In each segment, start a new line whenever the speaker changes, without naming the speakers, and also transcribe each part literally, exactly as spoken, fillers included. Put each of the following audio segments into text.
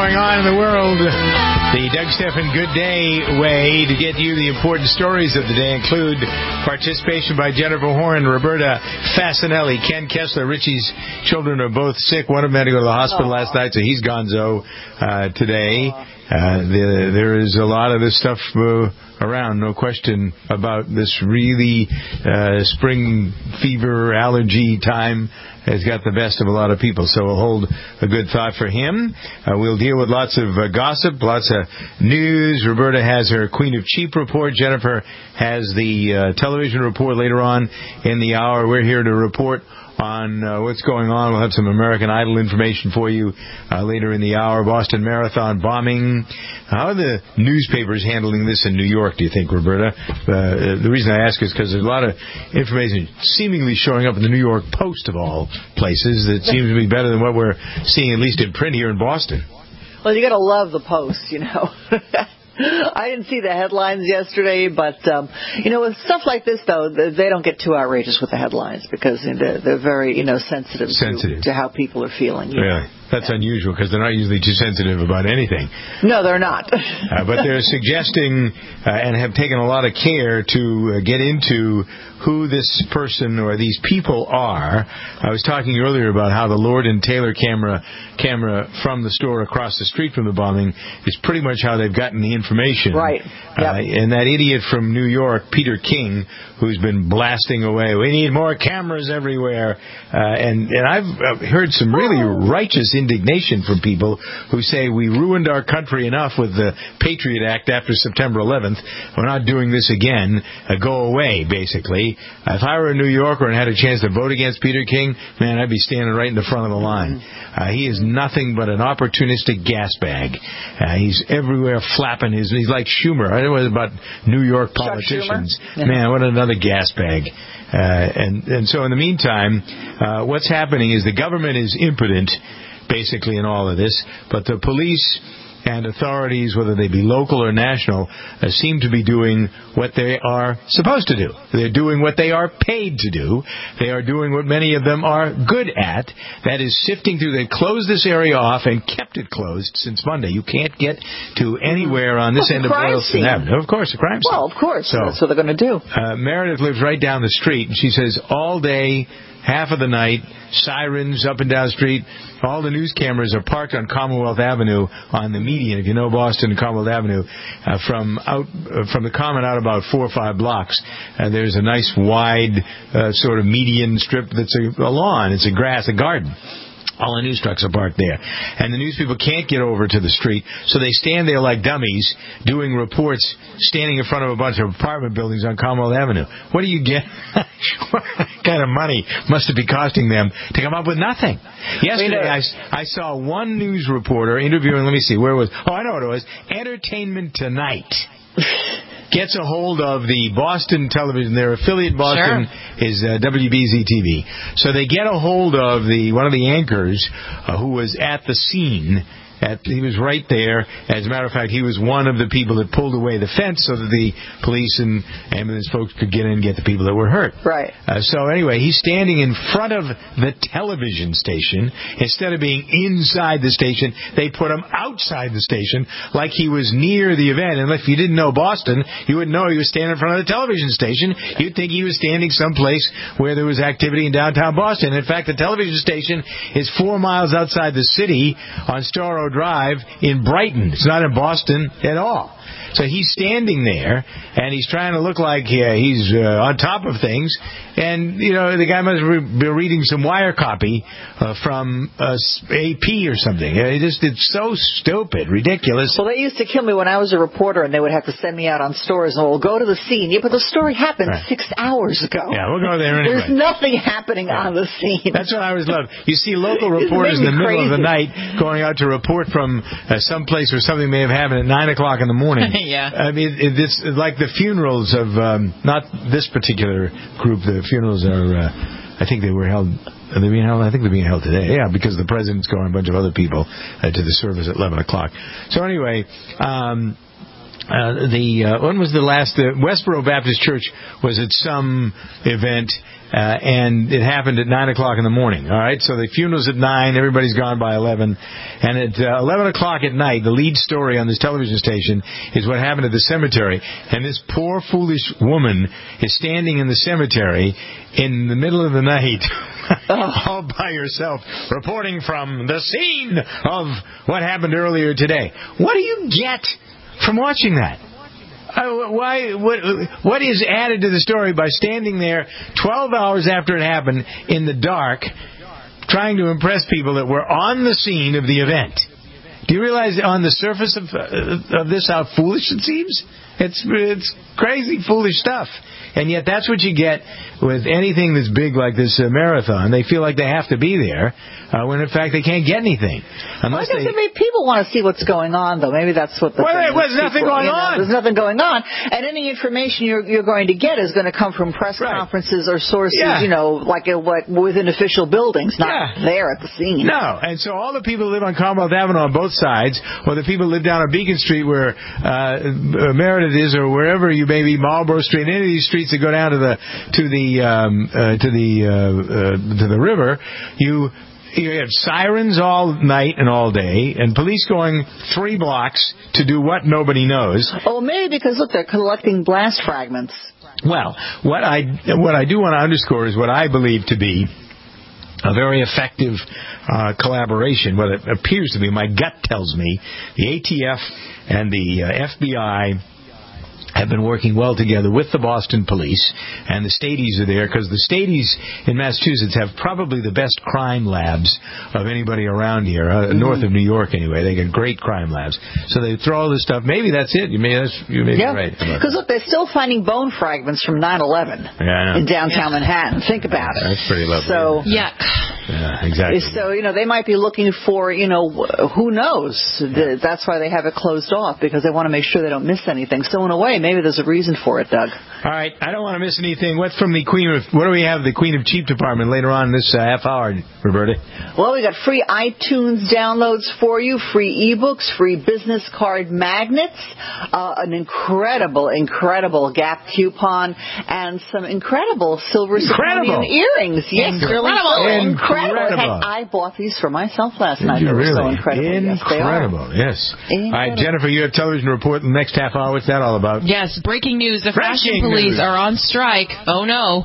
going on in the world. The Doug Stephan Good Day way to get you the important stories of the day include participation by Jennifer Horn, Roberta Fasanelli, Ken Kessler. Richie's children are both sick. One of them had to go to the hospital Aww. last night, so he's gonzo uh, today. Uh, the, there is a lot of this stuff uh, around, no question about this really uh, spring fever allergy time has got the best of a lot of people. So we'll hold a good thought for him. Uh, we'll deal with lots of uh, gossip, lots of news. Roberta has her Queen of Cheap report. Jennifer has the uh, television report later on in the hour. We're here to report on uh, what's going on. We'll have some American Idol information for you uh, later in the hour. Boston Marathon bombing. How are the newspapers handling this in New York, do you think, Roberta? Uh, the reason I ask is because there's a lot of information seemingly showing up in the New York Post, of all places, that seems to be better than what we're seeing, at least in print here in Boston.
Well, you got to love the Post, you know. I didn't see the headlines yesterday, but, um, you know, with stuff like this, though, they don't get too outrageous with the headlines because they're, they're very, you know, sensitive,
sensitive.
To, to how people are feeling.
Really? Know? That's yeah. unusual because they're not usually too sensitive about anything.
No, they're not.
uh, but they're suggesting uh, and have taken a lot of care to uh, get into who this person or these people are. I was talking earlier about how the Lord and Taylor camera camera from the store across the street from the bombing is pretty much how they've gotten the information.
Right. Yep.
Uh, and that idiot from New York, Peter King, who's been blasting away, we need more cameras everywhere. Uh, and, and I've heard some really righteous indignation from people who say we ruined our country enough with the Patriot Act after September eleventh. We're not doing this again. Uh, go away, basically. Uh, if I were a New Yorker and had a chance to vote against Peter King, man, I'd be standing right in the front of the line. Uh, he is nothing but an opportunistic gas bag. Uh, he's everywhere flapping his... He's like Schumer. I don't know about New York politicians. Man, what another gas bag. Uh, and, and so in the meantime, uh, what's happening is the government is impotent, basically, in all of this, but the police and authorities, whether they be local or national, uh, seem to be doing what they are supposed to do. They're doing what they are paid to do. They are doing what many of them are good at. That is sifting through. They closed this area off and kept it closed since Monday. You can't get to anywhere on this
well,
end of Boylston Avenue. Of course, a crime scene.
Well, of course.
So,
that's what they're going to do.
Uh, Meredith lives right down the street, and she says all day, half of the night, sirens up and down the street. All the news cameras are parked on Commonwealth Avenue on the median. If you know Boston, Commonwealth Avenue, uh, from out uh, from the Common out about four or five blocks, uh, there's a nice wide uh, sort of median strip that's a, a lawn. It's a grass, a garden. All the news trucks are parked there. And the news people can't get over to the street, so they stand there like dummies doing reports, standing in front of a bunch of apartment buildings on Commonwealth Avenue. What do you get? What kind of money must it be costing them to come up with nothing? Yesterday, I, I saw one news reporter interviewing, let me see, where it was? Oh, I know what it was. Entertainment Tonight gets a hold of the Boston television. Their affiliate Boston sure. is uh, W B Z T V. So they get a hold of the one of the anchors uh, who was at the scene. At, he was right there. As a matter of fact, he was one of the people that pulled away the fence so that the police and ambulance folks could get in and get the people that were hurt.
Right.
Uh, so anyway, he's standing in front of the television station. Instead of being inside the station, they put him outside the station like he was near the event. And if you didn't know Boston, you wouldn't know he was standing in front of the television station. You'd think he was standing someplace where there was activity in downtown Boston. In fact, the television station is four miles outside the city on Storrow Drive in Brighton. It's not in Boston at all. So he's standing there, and he's trying to look like yeah, he's uh, on top of things. And, you know, the guy must re- be reading some wire copy uh, from uh, A P or something. It just, it's so stupid, ridiculous.
Well, they used to kill me when I was a reporter, and they would have to send me out on stories, and we'll go to the scene. Yeah, but the story happened right. six hours ago.
Yeah, we'll go there anyway.
There's nothing happening yeah. on the scene.
That's what I always love. You see local reporters in the middle
crazy.
of the night going out to report from uh, some place where something may have happened at nine o'clock in the morning.
Yeah.
I mean, it, it's like the funerals of, um, not this particular group. The funerals are, uh, I think they were held, are they being held? I think they're being held today. Yeah, because the president's going and a bunch of other people uh, to the service at eleven o'clock. So anyway, um, Uh, the uh, when was the last? The Westboro Baptist Church was at some event, uh, and it happened at nine o'clock in the morning. All right, so the funeral's at nine. Everybody's gone by eleven, and at uh, eleven o'clock at night, the lead story on this television station is what happened at the cemetery. And this poor, foolish woman is standing in the cemetery in the middle of the night, all by herself, reporting from the scene of what happened earlier today. What do you get from watching that? Uh, why? What, what is added to the story by standing there twelve hours after it happened in the dark, trying to impress people that were on the scene of the event? Do you realize on the surface of uh, of this how foolish it seems? It's it's crazy, foolish stuff. And yet that's what you get with anything that's big like this uh, marathon. They feel like they have to be there, uh, when in fact they can't get anything. Unless
well, I guess
they...
maybe people want to see what's going on, though. Maybe that's what the
well,
thing
there was
is.
nothing
People,
going
you know,
on.
There's nothing going on. And any information you're, you're going to get is going to come from press
right.
conferences or sources,
yeah.
you know, like a, what, within official buildings, not
yeah.
there at the scene.
No. And so all the people who live on Commonwealth Avenue on both sides, or the people who live down on Beacon Street where uh, Meredith is, or wherever you may be, Marlborough Street, any of these streets that go down to the to the um, uh, to the uh, uh, to the river, you you have sirens all night and all day, and police going three blocks to do what nobody knows.
Oh, maybe because look, they're collecting blast fragments.
Well, what I what I do want to underscore is what I believe to be a very effective uh, collaboration. What it appears to be, my gut tells me, the A T F and the uh, F B I have been working well together with the Boston police, and the Stadies are there because the Stadies in Massachusetts have probably the best crime labs of anybody around here, uh, mm-hmm. north of New York anyway. They got great crime labs. So they throw all this stuff. Maybe that's it. You may, that's, you may
yeah.
be right.
Because look, they're still finding bone fragments from nine eleven
yeah,
in downtown Manhattan. Think about it.
That's pretty lovely.
So,
yeah.
Yeah, exactly.
So, you know, they might be looking for, you know, who knows? Yeah. That's why they have it closed off, because they want to make sure they don't miss anything. So in a way, maybe there's a reason for it, Doug.
All right, I don't want to miss anything. What's from the Queen of, what do we have, the Queen of Cheap department later on in this uh, half hour, Roberta?
Well, we got free iTunes downloads for you, free ebooks, free business card magnets, uh, an incredible, incredible Gap coupon, and some incredible silver Simonian earrings. Yes,
incredible.
really so incredible.
Incredible.
Heck, I bought these for myself last
Did
night.
you
They were
really?
so incredible.
Incredible, yes.
yes.
All right, Jennifer, you have television report in the next half hour. What's that all about?
Yes, breaking news. The
Breaking
fashion police
news.
are on strike. Oh, no.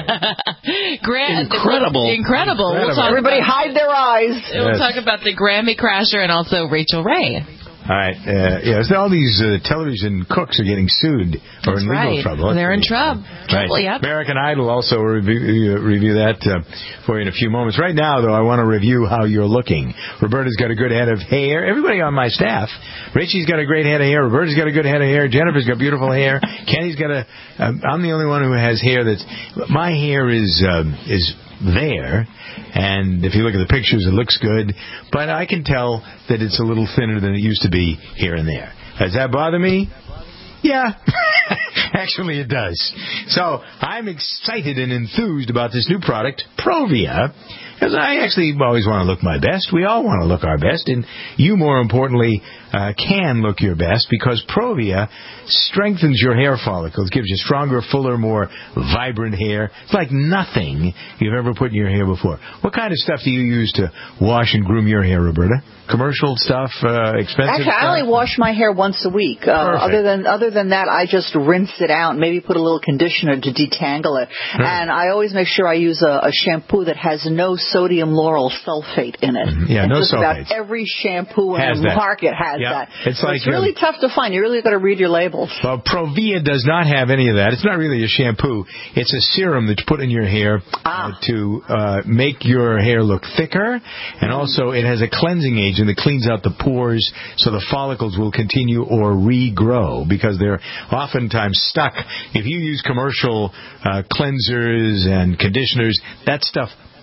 Really?
Grand,
Incredible.
Incredible. We'll talk
Everybody
about,
hide their eyes.
We'll
Yes.
talk about the Grammy Crasher and also Rachel Ray.
All right. Uh, yes, all these uh, television cooks are getting sued or
That's
in legal
right.
trouble. That's
They're in
pretty-
trouble.
Right.
Trouble, yep.
American Idol also review, uh, review that uh, for you in a few moments. Right now, though, I want to review how you're looking. Roberta's got a good head of hair. Everybody on my staff. Richie's got a great head of hair. Roberta's got a good head of hair. Jennifer's got beautiful hair. Kenny's got a... Um, I'm the only one who has hair that's... My hair is um, is there, and if you look at the pictures, it looks good, but I can tell that it's a little thinner than it used to be here and there. Does that bother me? Yeah. Actually, it does. So I'm excited and enthused about this new product, Provia, because I actually always want to look my best. We all want to look our best, and you, more importantly, uh, can look your best, because Provia strengthens your hair follicles, gives you stronger, fuller, more vibrant hair. It's like nothing you've ever put in your hair before. What kind of stuff do you use to wash and groom your hair, Roberta? Commercial stuff, uh, expensive
Actually,
stuff?
I only wash my hair once a week. Uh, other than other than that, I just rinse it out and maybe put a little conditioner to detangle it.
Right.
And I always make sure I use a, a shampoo that has no sodium lauryl sulfate in it.
Mm-hmm. Yeah,
and
no
just
sulfates.
about every shampoo in
Has
the
that.
market has
Yep.
that.
It's
so
like,
it's really
um,
tough to find. You really got to read your labels.
Well, Provia does not have any of that. It's not really a shampoo. It's a serum that's put in your hair
Ah.
uh, to uh, make your hair look thicker, and also it has a cleansing agent that cleans out the pores so the follicles will continue or regrow, because they're oftentimes stuck. If you use commercial uh, cleansers and conditioners, that stuff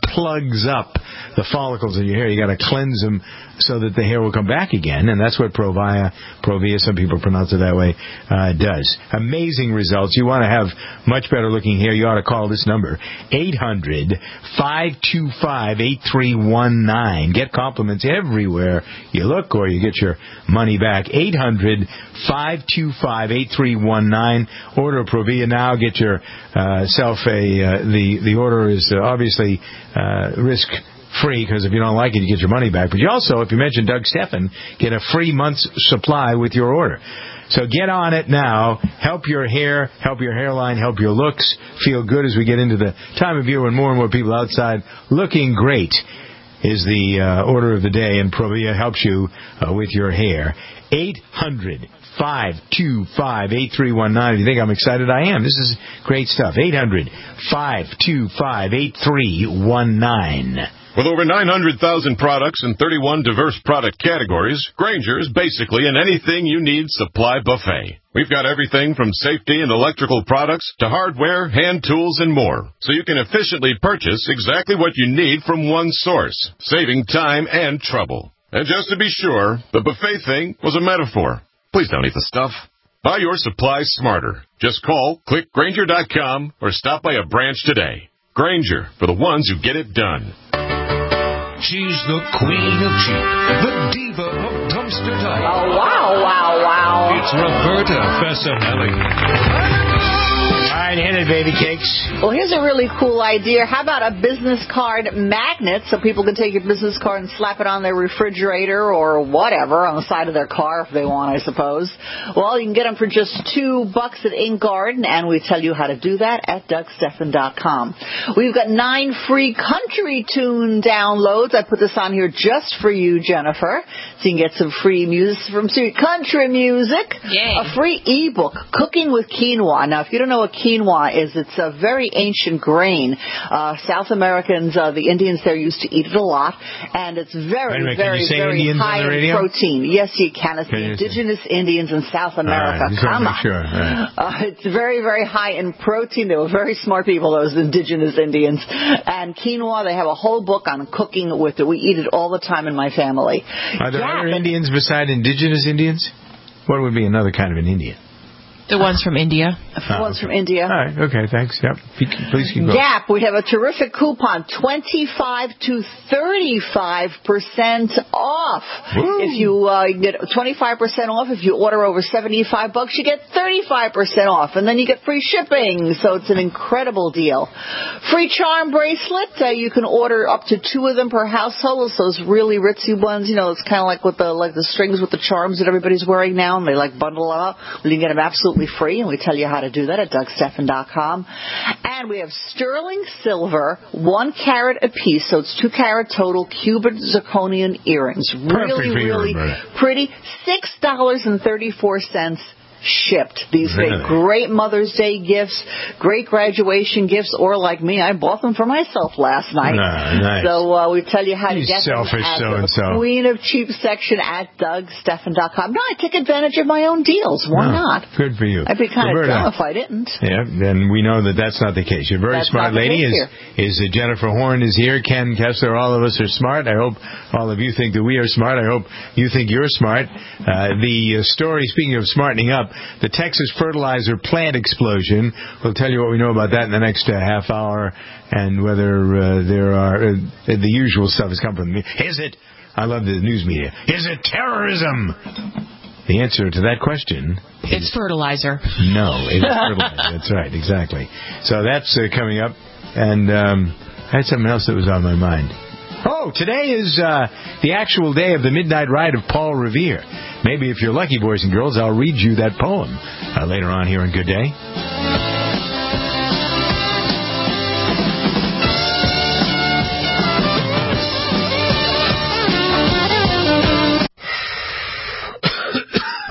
plugs up the follicles in your hair. You got to cleanse them so that the hair will come back again, and that's what Provia, Provia, some people pronounce it that way, uh, does. Amazing results. You want to have much better looking hair, you ought to call this number, eight hundred, five two five, eight three one nine. Get compliments everywhere you look, or you get your money back. eight hundred, five two five, eight three one nine. Order Provia now. Get yourself uh, a, uh, the, the order is uh, obviously uh, risk free, because if you don't like it, you get your money back. But you also, if you mention Doug Stephan, get a free month's supply with your order. So get on it now. Help your hair, help your hairline, help your looks. Feel good as we get into the time of year when more and more people outside looking great is the uh, order of the day, and Provia helps you uh, with your hair. eight hundred, five two five, eight three one nine. If you think I'm excited, I am. This is great stuff. eight hundred, five two five, eight three one nine.
With over nine hundred thousand products and thirty-one diverse product categories, Grainger is basically an anything you need supply buffet. We've got everything from safety and electrical products to hardware, hand tools, and more, so you can efficiently purchase exactly what you need from one source, saving time and trouble. And just to be sure, the buffet thing was a metaphor. Please don't eat the stuff. Buy your supplies smarter. Just call, click Grainger dot com, or stop by a branch today. Grainger, for the ones who get it done.
She's the queen of cheap, the diva of dumpster dive.
Oh, wow, wow, wow.
It's Roberta Fessanelli.
All right, hit it, baby cakes.
Well, here's a really cool idea. How about a business card magnet so people can take your business card and slap it on their refrigerator or whatever, on the side of their car if they want, I suppose. Well, you can get them for just two bucks at Ink Garden, and we tell you how to do that at Doug Stephan dot com. We've got nine free country tune downloads. I put this on here just for you, Jennifer, so you can get some free music from country music.
Yay.
A free ebook, Cooking with Quinoa. Now, if you don't know what quinoa is, it's a very ancient grain. Uh, South Americans, uh, the Indians there used to eat it a lot, and it's very,
minute,
very, very
Indians
high in protein. Yes, you can. It's
can
the indigenous say? Indians in South America.
Right,
Come on.
sure. Right.
Uh, it's very, very high in protein. They were very smart people, those indigenous Indians. And quinoa, they have a whole book on cooking with it. We eat it all the time in my family.
Are there
yeah,
other Indians beside indigenous Indians? What would be another kind of an Indian?
The ones from India.
The ones from India.
All right, okay, thanks. Yep. Please keep going.
Gap, we have a terrific coupon, twenty-five to thirty-five percent off.
Woo.
If you uh, get twenty-five percent off, if you order over seventy-five bucks, you get thirty-five percent off, and then you get free shipping. So it's an incredible deal. Free charm bracelet. Uh, you can order up to two of them per household. It's those really ritzy ones. You know, it's kind of like with the like the strings with the charms that everybody's wearing now, and they like bundle them up. Well, you can get them absolutely free, and we tell you how to do that at Doug Stephan dot com. And we have sterling silver, one carat apiece, so it's two carat total, Cuban zirconian earrings. Really, really pretty. six dollars and thirty-four cents shipped. These
really?
make great Mother's Day gifts, great graduation gifts, or like me, I bought them for myself last night.
No, nice.
So uh, we tell you how
you
to get
selfish
them at
so-and-so.
the Queen of Cheap section at Doug Stephan dot com. No, I take advantage of my own deals. Why
no,
not?
Good for you.
I'd be kind
Roberta.
of dumb if I didn't.
Yeah, then we know that that's not the case. You're a very
That's
smart
not the
lady.
case
Is, is uh, Jennifer Horn is here. Ken Kessler, all of us are smart. I hope all of you think that we are smart. I hope you think you're smart. Uh, the uh, story, speaking of smartening up, the Texas fertilizer plant explosion. We'll tell you what we know about that in the next uh, half hour, and whether uh, there are uh, the usual stuff has come from me. Is it? I love the news media. Is it terrorism? The answer to that question
It's
is
fertilizer.
no. It is fertilizer. That's right, exactly. So that's uh, coming up, and um, I had something else that was on my mind. Oh, today is uh, the actual day of the Midnight Ride of Paul Revere. Maybe if you're lucky, boys and girls, I'll read you that poem uh, later on here on Good Day.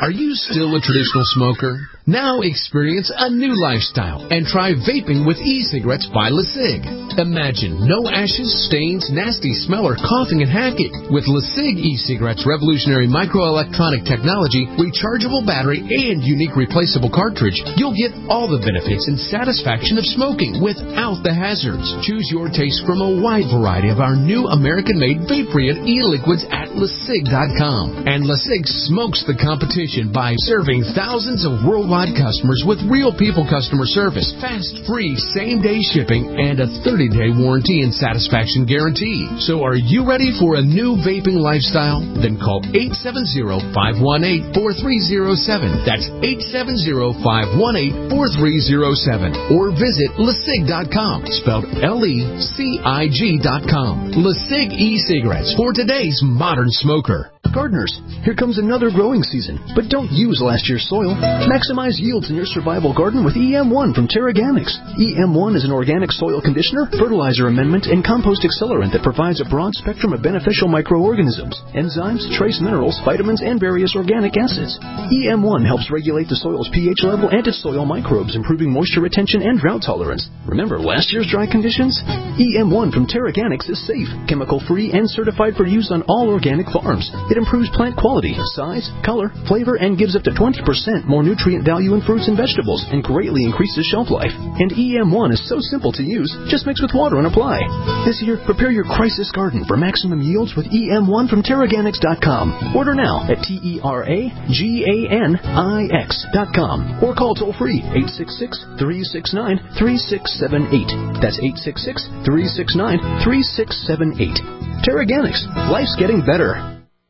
Are you still a traditional smoker? Now experience a new lifestyle and try vaping with e-cigarettes by LeSig. Imagine no ashes, stains, nasty smell, or coughing and hacking. With LeSig e-cigarettes' revolutionary microelectronic technology, rechargeable battery, and unique replaceable cartridge, you'll get all the benefits and satisfaction of smoking without the hazards. Choose your taste from a wide variety of our new American-made Vaporeon e-liquids at LeSig dot com. And LeSig smokes the competition by serving thousands of worldwide customers with real people customer service, fast, free, same-day shipping, and a thirty-day warranty and satisfaction guarantee. So are you ready for a new vaping lifestyle? Then call eight seven zero, five one eight, four three zero seven. That's eight seven zero, five one eight, four three zero seven. Or visit LeSig dot com, spelled L E C I G dot com. LeSig e-cigarettes for today's modern smoker.
Gardeners, here comes another growing season, but don't use last year's soil. Maximize yields in your survival garden with E M one from TerraGanix. E M one is an organic soil conditioner, fertilizer amendment, and compost accelerant that provides a broad spectrum of beneficial microorganisms, enzymes, trace minerals, vitamins, and various organic acids. E M one helps regulate the soil's pH level and its soil microbes, improving moisture retention and drought tolerance. Remember last year's dry conditions? E M one from TerraGanix is safe, chemical-free, and certified for use on all organic farms. It improves plant quality, size, color, flavor, and gives up to twenty percent more nutrient value in fruits and vegetables, and greatly increases shelf life. And E M one is so simple to use, just mix with water and apply. This year, prepare your crisis garden for maximum yields with E M one from TerraGanix dot com. Order now at T E R A G A N I X dot com or call toll-free eight six six, three six nine, three six seven eight. That's eight six six, three six nine, three six seven eight. TerraGanix. Life's getting better.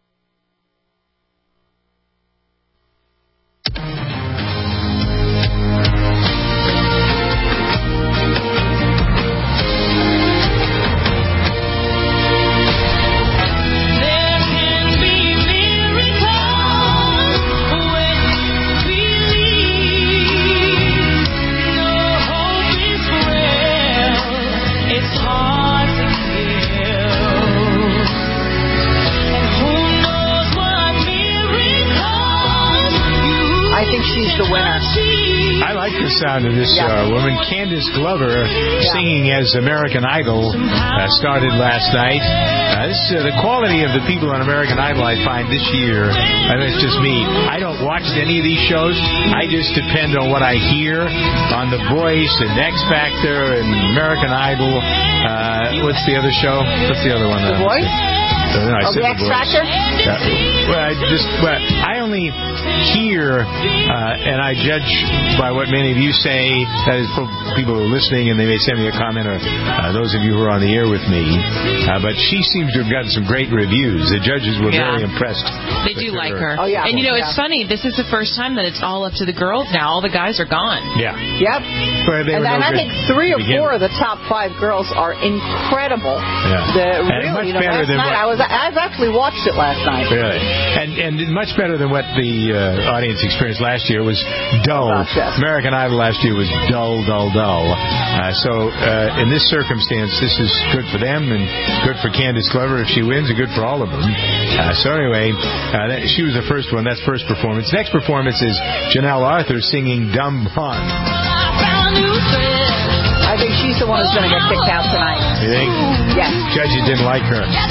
Sound of this uh, woman, Candace Glover, singing as American Idol, uh, started last night. Uh, this uh, the quality of the people on American Idol I find this year, and it's just me. I don't watch any of these shows. I just depend on what I hear on The Voice and X Factor and American Idol. Uh, what's the other show? What's the other one?
The Voice?
No, I
oh,
said
the X Factor?
Yeah. Well, I just, well, I only hear, uh, and I judge by what many of you say. That is, people who are listening, and they may send me a comment, or uh, those of you who are on the air with me. Uh, but she seems to have gotten some great reviews. The judges were
yeah.
very impressed.
They do her. like her.
Oh, yeah.
And, you know,
yeah.
it's funny. This is the first time that it's all up to the girls now. All the guys are gone.
Yeah.
Yep.
Well,
and
no
and I think three or four of the top five girls are incredible.
Yeah.
The,
and
really,
much
you know,
better
last
than
night,
what...
I was, I've actually watched it last night.
Really? And and much better than what the uh, audience experienced last year. Was dull.
Oh, gosh, yes.
American Idol last year was dull, dull, dull. Uh, so uh, in this circumstance, this is good for them and good for Candace Glover if she wins, and good for all of them. Uh, so anyway, uh, that, she was the first one. That's first performance. Next performance is Janelle Arthur singing Dumb Blonde.
I think she's the one who's going to get kicked out tonight.
You think?
Yes.
Judges didn't like her.
Yeah.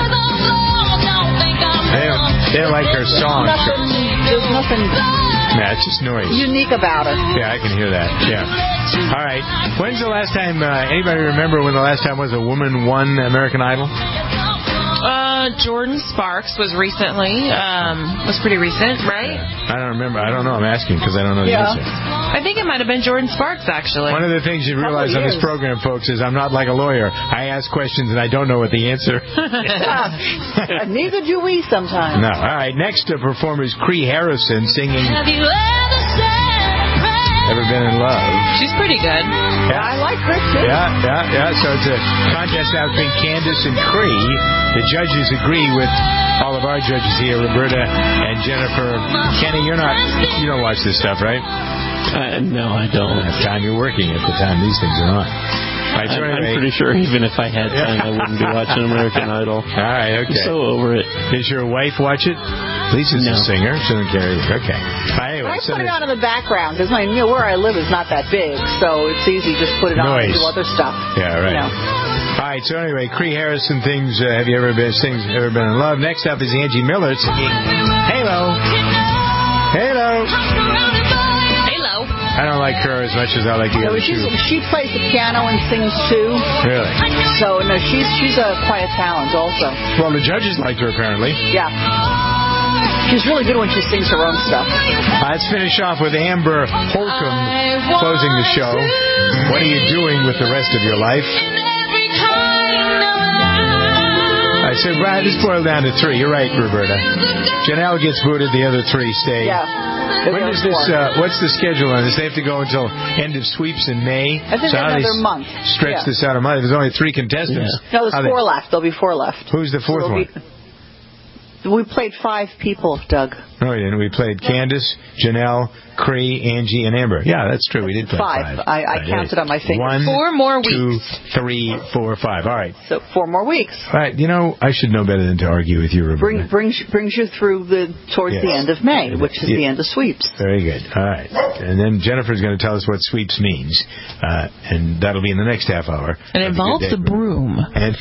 They don't, they don't like her song.
There's nothing, there's nothing
nah, it's just noise.
unique about her.
Yeah, I can hear that. Yeah. All right. When's the last time, uh, anybody remember when the last time was a woman won American Idol?
Uh, Jordan Sparks was recently, um, was pretty recent, right?
I don't remember. I don't know. I'm asking because I don't know the
Yeah.
answer.
I think it might have been Jordan Sparks, actually.
One of the things you realize on this program, folks, is I'm not like a lawyer. I ask questions and I don't know what the answer is.
Neither do we sometimes.
No. All right. Next uh, performer is Cree Harrison singing
Have you ever said
Ever Been in Love?
She's pretty good.
Yeah.
I like her, too.
Yeah, yeah, yeah. So it's a contest out between Candace and Cree. The judges agree with all of our judges here, Roberta and Jennifer. Kenny, you're not, you don't watch this stuff, right?
Uh, no, I don't.
At the time you're working at the time these things are on. Right, so
I'm,
anyway.
I'm pretty sure even if I had time, I wouldn't be watching American Idol.
All right, okay.
I'm so over it.
Does your wife watch it? Lisa's
No.
a singer. She doesn't carry. Okay. Uh, anyway,
I
so
put it
there's
on in the background because my, you know, where I live is not that big, so it's easy. Just put it on and
Noise.
do other stuff.
Yeah, right.
You know.
All right, so anyway, Cree Harrison things, uh, have you ever been things ever been in love? Next up is Angie Miller singing Halo. Halo.
Halo.
I don't like her as much as I like the
So
other
she's,
two.
she plays the piano and sings too.
Really?
So no, she's she's a quiet talent also.
Well, the judges liked her apparently.
Yeah. She's really good when she sings her own stuff.
Uh, let's finish off with Amber Holcomb closing the show. What are you doing with the rest of your life? I said, right, let's boil down to three. You're right, Roberta. Janelle gets booted, the other three stay.
Yeah.
When does this, uh, what's the schedule on this? They have to go until end of sweeps in May?
I think
so how do
another
they
month.
Stretch
Yeah.
this out a month. There's only three contestants.
No, there's
How
four
they-
left. There'll be four left.
Who's the fourth
So
one?
be- We played five people, Doug.
No, we didn't. We played Candace, Janelle, Cree, Angie, and Amber. Yeah, that's true. We did play
Five.
five.
I, I
Right,
counted on my fingers.
One,
Four more
two,
weeks.
three, four, five. All right.
So four more weeks.
All right. You know, I should know better than to argue with you, Roberta.
Bring, brings brings you through the towards
Yes.
the end of May, which is
Yeah.
the end of sweeps.
Very good. All right. And then Jennifer's going to tell us what sweeps means. Uh, and that'll be in the next half hour.
It
Have a
involves
good
a
day.
broom.
And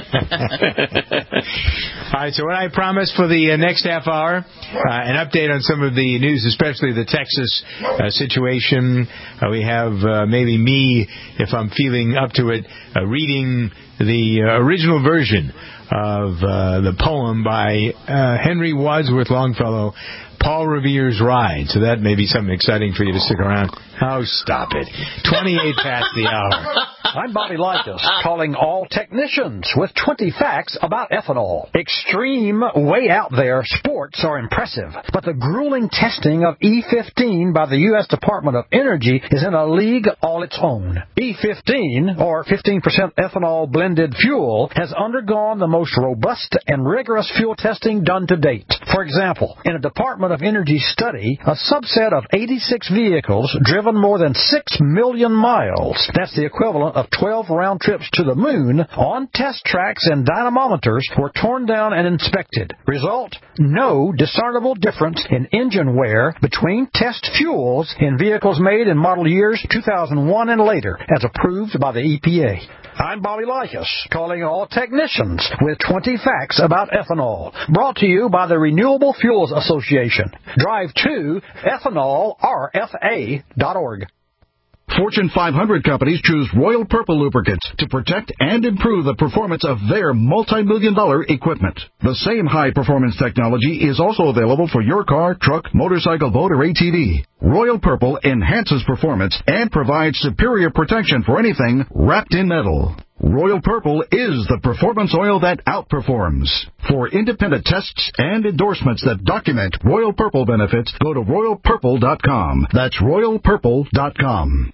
all right, so what I promised for the uh, next half hour, uh, an update on some of the news, especially the Texas uh, situation. Uh, we have uh, maybe me, if I'm feeling up to it, uh, reading the uh, original version of uh, the poem by uh, Henry Wadsworth Longfellow, Paul Revere's Ride. So that may be something exciting for you to stick around. Oh, stop it. twenty-eight past the hour.
I'm Bobby Likas, calling all technicians with twenty facts about ethanol. Extreme, way out there sports are impressive, but the grueling testing of E fifteen by the U S Department of Energy is in a league all its own. E fifteen, or fifteen percent ethanol blended fuel, has undergone the most robust and rigorous fuel testing done to date. For example, in a Department of Energy study, a subset of eighty-six vehicles driven more than six million miles, that's the equivalent of twelve round trips to the moon, on test tracks and dynamometers were torn down and inspected. Result, no discernible difference in engine wear between test fuels in vehicles made in model years two thousand one and later, as approved by the E P A. I'm Bobby Likas, calling all technicians with twenty facts about ethanol. Brought to you by the Renewable Fuels Association. Drive to ethanol R F A dot org.
Fortune five hundred companies choose Royal Purple lubricants to protect and improve the performance of their multi-million dollar equipment. The same high-performance technology is also available for your car, truck, motorcycle, boat, or A T V. Royal Purple enhances performance and provides superior protection for anything wrapped in metal. Royal Purple is the performance oil that outperforms. For independent tests and endorsements that document Royal Purple benefits, go to royal purple dot com. That's royal purple dot com.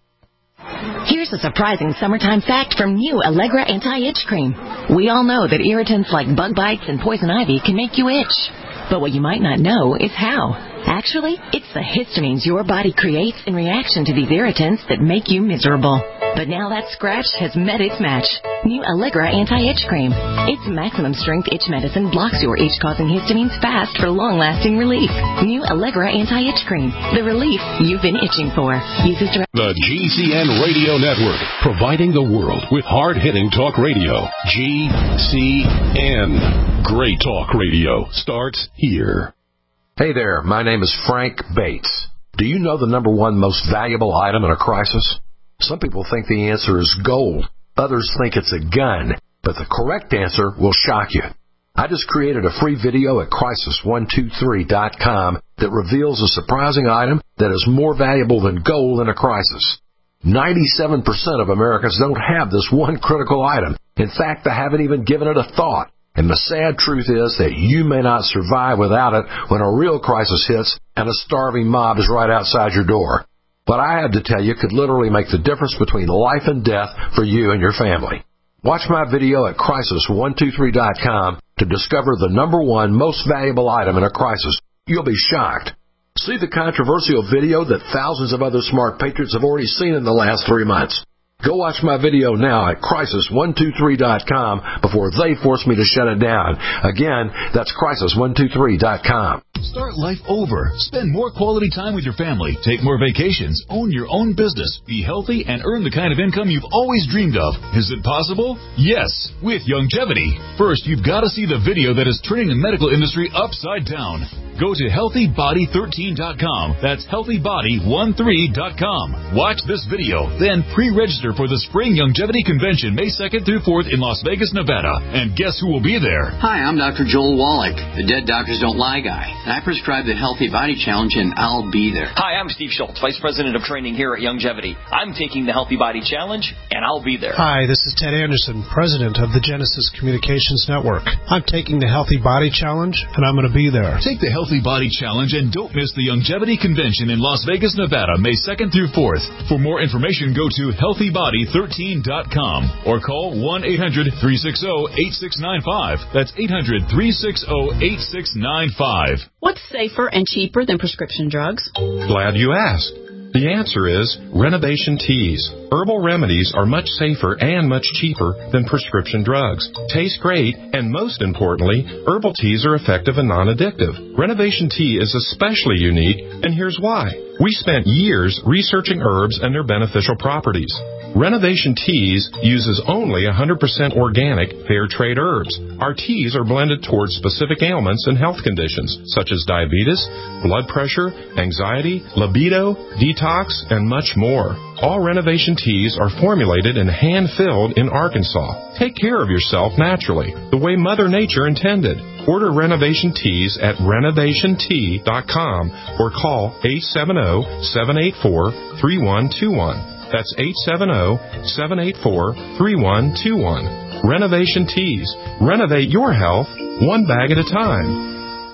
Here's a surprising summertime fact from new Allegra Anti-Itch Cream. We all know that irritants like bug bites and poison ivy can make you itch. But what you might not know is how. Actually, it's the histamines your body creates in reaction to these irritants that make you miserable. But now that scratch has met its match. New Allegra Anti-Itch Cream. Its maximum strength itch medicine blocks your itch-causing histamines fast for long-lasting relief. New Allegra Anti-Itch Cream. The relief you've been itching for. Uses direct-
The G C N Radio Network, providing the world with hard-hitting talk radio. G C N. Great talk radio starts here.
Hey there, my name is Frank Bates. Do you know the number one most valuable item in a crisis? Some people think the answer is gold. Others think it's a gun. But the correct answer will shock you. I just created a free video at crisis one two three dot com that reveals a surprising item that is more valuable than gold in a crisis. ninety-seven percent of Americans don't have this one critical item. In fact, they haven't even given it a thought. And the sad truth is that you may not survive without it when a real crisis hits and a starving mob is right outside your door. What I have to tell you could literally make the difference between life and death for you and your family. Watch my video at crisis one two three dot com to discover the number one most valuable item in a crisis. You'll be shocked. See the controversial video that thousands of other smart patriots have already seen in the last three months. Go watch my video now at crisis one two three dot com before they force me to shut it down. Again, that's crisis one two three dot com.
Start life over. Spend more quality time with your family. Take more vacations. Own your own business. Be healthy and earn the kind of income you've always dreamed of. Is it possible? Yes, with Youngevity. First, you've got to see the video that is turning the medical industry upside down. Go to healthy body thirteen dot com. That's healthy body thirteen dot com. Watch this video, then pre-register for the Spring Youngevity Convention May second through fourth in Las Vegas, Nevada. And guess who will be there?
Hi, I'm Doctor Joel Wallach, the Dead Doctors Don't Lie guy. And I prescribe the Healthy Body Challenge, and I'll be there.
Hi, I'm Steve Schultz, Vice President of Training here at Youngevity. I'm taking the Healthy Body Challenge, and I'll be there.
Hi, this is Ted Anderson, President of the Genesis Communications Network. I'm taking the Healthy Body Challenge, and I'm going to be there.
Take the Healthy Body Challenge and don't miss the Youngevity Convention in Las Vegas, Nevada, May second through fourth. For more information, go to healthy body thirteen dot com or call one eight hundred three six zero eight six nine five. That's eight hundred three six zero eight six nine five.
What's safer and cheaper than prescription drugs?
Glad you asked. The answer is Renovation Teas. Herbal remedies are much safer and much cheaper than prescription drugs. Taste great, and most importantly, herbal teas are effective and non-addictive. Renovation Tea is especially unique, and here's why. We spent years researching herbs and their beneficial properties. Renovation Teas uses only one hundred percent organic, fair trade herbs. Our teas are blended towards specific ailments and health conditions, such as diabetes, blood pressure, anxiety, libido, detox, and much more. All Renovation Teas are formulated and hand-filled in Arkansas. Take care of yourself naturally, the way Mother Nature intended. Order Renovation Teas at renovation tea dot com or call eight seven zero, seven eight four, three one two one. That's eight seven zero, seven eight four, three one two one. Renovation Teas. Renovate your health one bag at a time.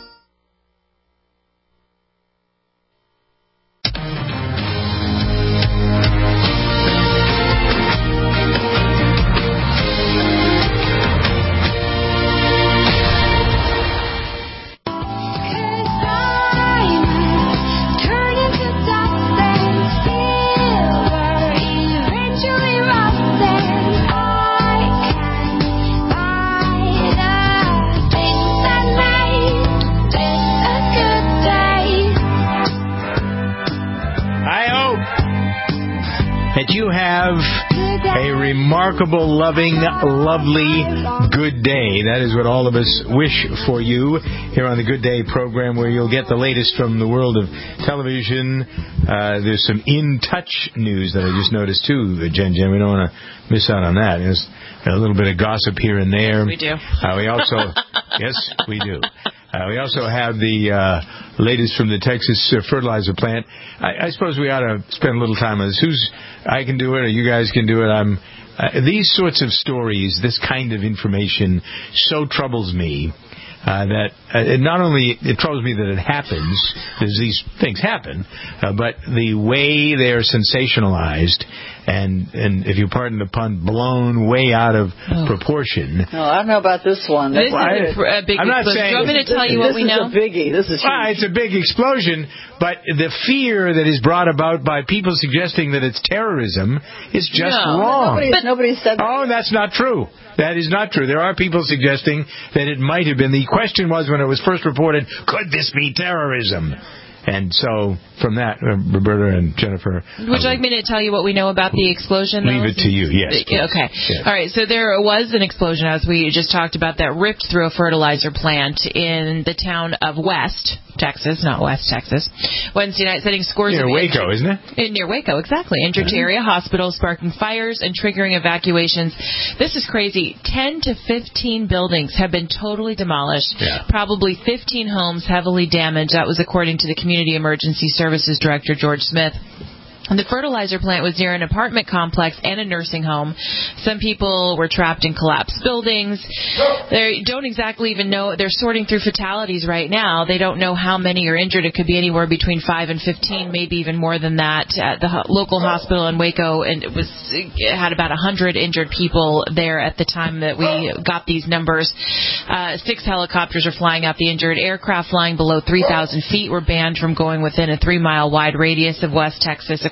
Remarkable, loving, lovely, good day. That is what all of us wish for you here on the Good Day program, where you'll get the latest from the world of television. Uh, there's some In Touch news that I just noticed, too, Jen Jen. We don't want to miss out on that. There's a little bit of gossip here and there.
We do.
Uh, we also, yes, we do. Uh, we also have the uh, latest from the Texas uh, fertilizer plant. I, I suppose we ought to spend a little time on this. Who's I can do it, or you guys can do it. I'm. Uh, these sorts of stories, this kind of information, so troubles me uh, that uh, it not only it troubles me that it happens, as these things happen, uh, but the way they're sensationalized and, and if you pardon the pun, blown way out of oh. proportion.
No, I don't know about this one.
This
well,
is I, a big
I'm not
explosion.
saying,
Do you want me to tell
this,
you what
this
we know?
This is a biggie. This is huge.
Well, it's a big explosion, but the fear that is brought about by people suggesting that it's terrorism is just
no,
wrong.
Nobody,
but,
nobody said that.
Oh, that's not true. That is not true. There are people suggesting that it might have been. The question was, when it was first reported, could this be terrorism? And so, from that, uh, Roberta and Jennifer...
Would you like me to tell you what we know about the explosion?
Leave it to you, yes. Please.
Okay.
Yes.
All right, so there was an explosion, as we just talked about, that ripped through a fertilizer plant in the town of West Texas, not West Texas, Wednesday night, setting scores
near
of...
Near Waco, isn't it?
In, near Waco, exactly. Injured to area hospitals, sparking fires and triggering evacuations. This is crazy. ten to fifteen buildings have been totally demolished.
Yeah.
Probably fifteen homes heavily damaged. That was according to the Community Emergency Services Director, George Smith. And the fertilizer plant was near an apartment complex and a nursing home. Some people were trapped in collapsed buildings. They don't exactly even know. They're sorting through fatalities right now. They don't know how many are injured. It could be anywhere between five and fifteen, maybe even more than that. At the ho- local hospital in Waco, and it was it had about one hundred injured people there at the time that we got these numbers. Uh, six helicopters are flying out the injured. Aircraft flying below three thousand feet were banned from going within a three-mile wide radius of West Texas, according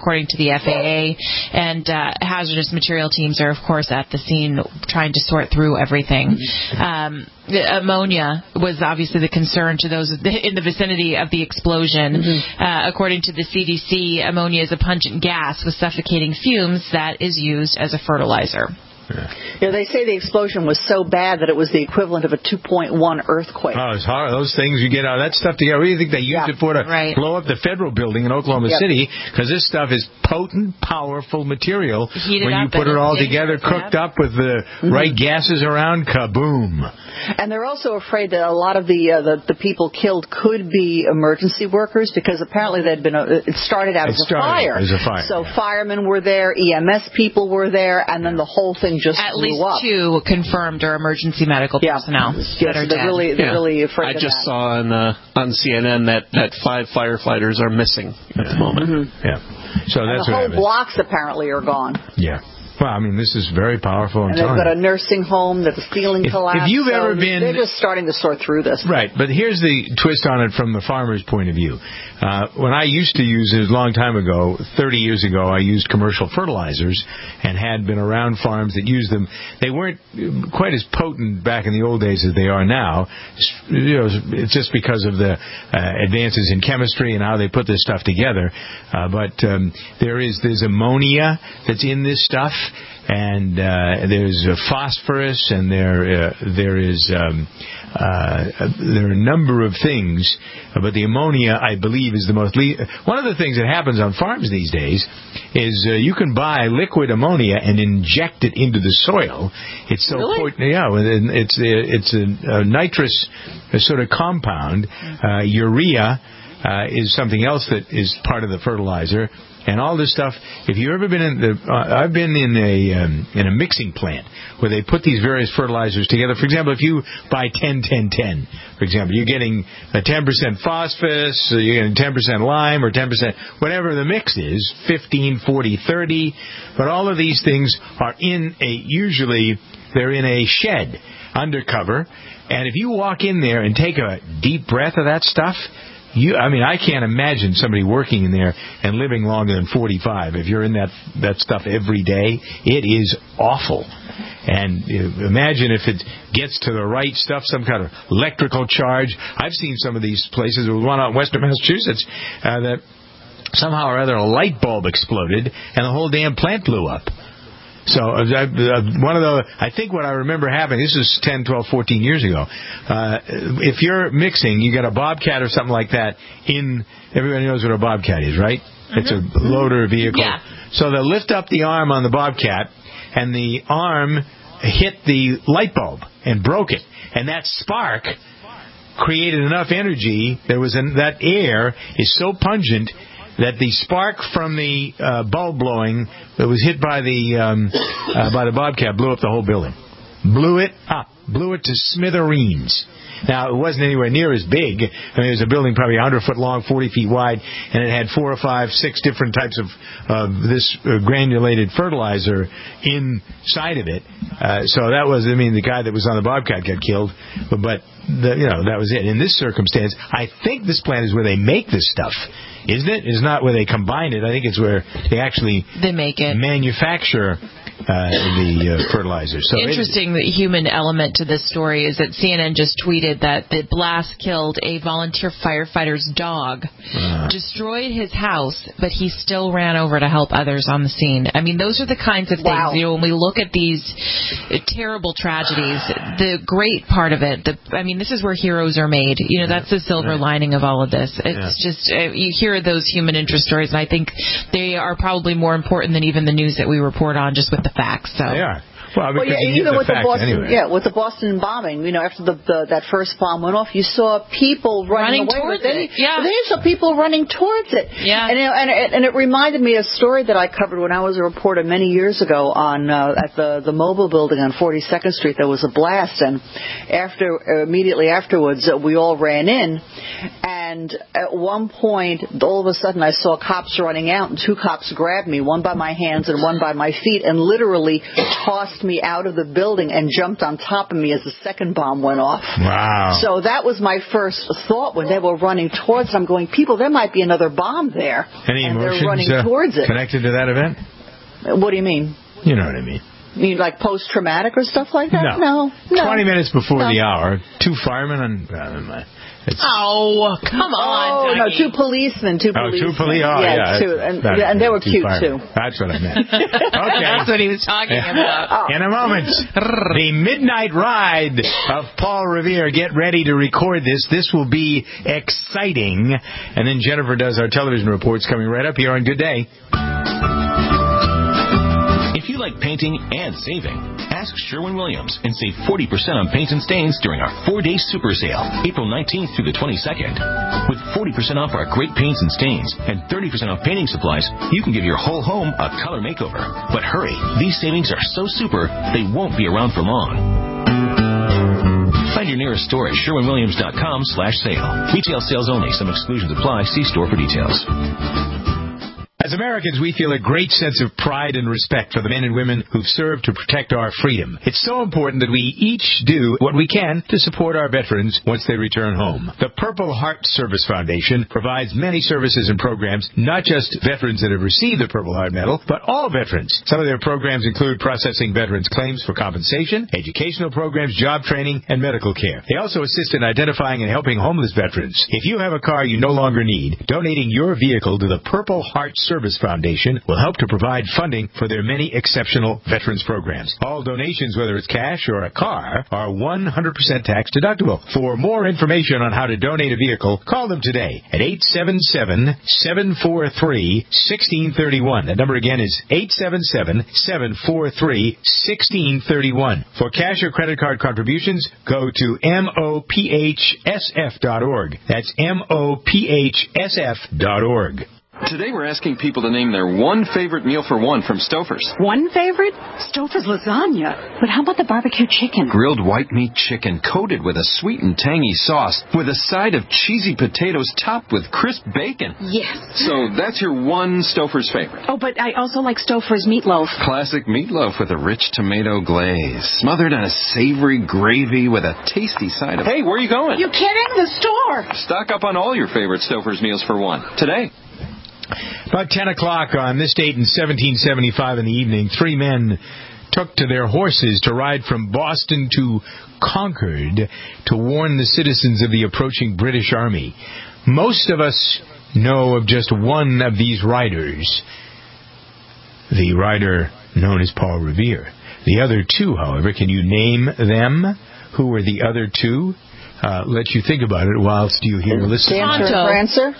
according to the F A A. And uh, hazardous material teams are, of course, at the scene trying to sort through everything. Um, the ammonia was obviously the concern to those in the vicinity of the explosion. Mm-hmm. Uh, according to the C D C, ammonia is a pungent gas with suffocating fumes that is used as a fertilizer.
Yeah. yeah, they say the explosion was so bad that it was the equivalent of a two point one earthquake.
Oh, it's hard. Those things, you get out of that stuff together. What do you think they used yeah. it for to
right.
blow up the federal building in Oklahoma yep. City? Because this stuff is potent, powerful material.
Heat
when you put it all together, cooked yep. up with the mm-hmm. right gases around, kaboom.
And they're also afraid that a lot of the uh, the, the people killed could be emergency workers because apparently they'd been a, it started out
it
as
started
a fire.
As a fire.
So
yeah.
firemen were there, E M S people were there, and then the whole thing just
At
blew
least
up.
two confirmed are emergency medical
yeah.
personnel
yes,
that are
they're
dead.
Really, they're
yeah.
really afraid
I
of
just
that.
saw on uh, on C N N that, that five firefighters are missing at
yeah.
the moment.
Mm-hmm.
Yeah. So
and
that's
the
what
whole
happens.
blocks apparently are gone.
Yeah. Well, I mean, this is very powerful.
And they've got a nursing home that the ceiling
if,
collapsed.
If you've
so
ever been,
they're just starting to sort through this.
Right, but here's the twist on it from the farmer's point of view. Uh, when I used to use it a long time ago, thirty years ago, I used commercial fertilizers and had been around farms that used them. They weren't quite as potent back in the old days as they are now. You know, it's just because of the uh, advances in chemistry and how they put this stuff together. Uh, but um, there is there's ammonia that's in this stuff. And uh, there's uh, phosphorus, and there uh, there is um, uh, there are a number of things, but the ammonia, I believe, is the most. Le- One of the things that happens on farms these days is uh, you can buy liquid ammonia and inject it into the soil. It's so
really?
potent, yeah. It's it's a, a nitrous sort of compound. Uh, urea uh, is something else that is part of the fertilizer. And all this stuff. If you've ever been in the, uh, I've been in a um, in a mixing plant where they put these various fertilizers together. For example, if you buy ten, ten, ten, for example, you're getting a ten percent phosphorus, you're getting ten percent lime, or ten percent whatever the mix is, fifteen, forty, thirty. But all of these things are in a usually they're in a shed undercover. And if you walk in there and take a deep breath of that stuff. You, I mean, I can't imagine somebody working in there and living longer than forty-five. If you're in that that stuff every day, it is awful. And uh, imagine if it gets to the right stuff, some kind of electrical charge. I've seen some of these places. There was one out in Western Massachusetts uh, that somehow or other a light bulb exploded and the whole damn plant blew up. So uh, uh, one of the, I think what I remember happening, this was ten, twelve, fourteen years ago, uh, if you're mixing, you got a Bobcat or something like that in, everybody knows what a Bobcat is, right? Mm-hmm. It's a loader vehicle.
Yeah.
So they'll lift up the arm on the Bobcat, and the arm hit the light bulb and broke it. And that spark created enough energy, there was an, that air is so pungent that the spark from the uh, bulb blowing that was hit by the um, uh, by the Bobcat blew up the whole building. Blew it up. Blew it to smithereens. Now, it wasn't anywhere near as big. I mean, it was a building probably one hundred foot long, forty feet wide, and it had four or five, six different types of uh, this uh, granulated fertilizer inside of it. Uh, so that was, I mean, the guy that was on the Bobcat got killed, but, but the, you know, that was it. In this circumstance, I think this plant is where they make this stuff. Isn't it? It's not where they combine it. I think it's where they actually
they make it.
manufacture uh, the uh, fertilizer. So
interesting the human element to this story is that C N N just tweeted that the blast killed a volunteer firefighter's dog, uh. destroyed his house, but he still ran over to help others on the scene. I mean, those are the kinds of things,
wow.
you know, when we look at these terrible tragedies, the great part of it, the, I mean, this is where heroes are made. You know, that's the silver right. lining of all of this. It's yeah. just, uh, you hear those human interest stories, and I think they are probably more important than even the news that we report on, just with the facts. So.
They are. Well,
well, yeah, even with the Boston,
anyway.
yeah, with the Boston bombing, you know, after the, the that first bomb went off, you saw people running,
running
away.
towards
but then,
it. Yeah.
but then you saw people running towards it.
Yeah.
And, you know, and, it, and it reminded me of a story that I covered when I was a reporter many years ago on uh, at the the Mobile Building on forty-second Street. There was a blast, and after uh, immediately afterwards, uh, we all ran in, and And at one point, all of a sudden, I saw cops running out, and two cops grabbed me, one by my hands and one by my feet, and literally tossed me out of the building and jumped on top of me as the second bomb went off.
Wow.
So that was my first thought when they were running towards it. I'm going, people, there might be another bomb there.
Any
and
emotions
they're running
uh,
towards it.
connected to that event?
What do you mean?
You know what I mean.
You mean like post-traumatic or stuff like that?
No.
No. no.
Twenty minutes before
no.
the hour, two firemen and... Uh, it's,
oh, come on,
Oh, no,
Dougie.
two policemen, two
oh,
policemen.
two police. Oh,
yeah,
yeah.
two. And,
That,
and they were
two
cute,
firemen.
too.
That's what I meant. Okay.
That's what he was talking about.
In a moment, the midnight ride of Paul Revere. Get ready to record this. This will be exciting. And then Jennifer does our television reports coming right up here on Good Day.
If you like painting and saving, ask Sherwin-Williams and save forty percent on paints and stains during our four-day super sale, April nineteenth through the twenty-second. With forty percent off our great paints and stains and thirty percent off painting supplies, you can give your whole home a color makeover. But hurry, these savings are so super, they won't be around for long. Find your nearest store at Sherwin Williams dot com slash sale. Retail sales only. Some exclusions apply. See store for details.
As Americans, we feel a great sense of pride and respect for the men and women who've served to protect our freedom. It's so important that we each do what we can to support our veterans once they return home. The Purple Heart Service Foundation provides many services and programs, not just veterans that have received the Purple Heart Medal, but all veterans. Some of their programs include processing veterans' claims for compensation, educational programs, job training, and medical care. They also assist in identifying and helping homeless veterans. If you have a car you no longer need, donating your vehicle to the Purple Heart Service Foundation will help to provide funding for their many exceptional veterans programs. All donations, whether it's cash or a car, are one hundred percent tax deductible. For more information on how to donate a vehicle, call them today at eight seven seven, seven four three, one six three one. That number again is eight seven seven, seven four three, one six three one. For cash or credit card contributions, go to M O P H S F dot org. That's M O P H S F dot org.
Today we're asking people to name their one favorite meal for one from Stouffer's.
One favorite? Stouffer's lasagna. But how about the barbecue chicken?
Grilled white meat chicken coated with a sweet and tangy sauce with a side of cheesy potatoes topped with crisp bacon.
Yes.
So that's your one Stouffer's favorite.
Oh, but I also like Stouffer's meatloaf.
Classic meatloaf with a rich tomato glaze, smothered in a savory gravy with a tasty side of... Hey, where are you going?
You kidding? The store.
Stock up on all your favorite Stouffer's meals for one today.
About ten o'clock on this date in seventeen seventy-five in the evening, three men took to their horses to ride from Boston to Concord to warn the citizens of the approaching British Army. Most of us know of just one of these riders, the rider known as Paul Revere. The other two, however, can you name them? Who were the other two? Uh, let you think about it whilst you hear listen.
Dancer and Prancer?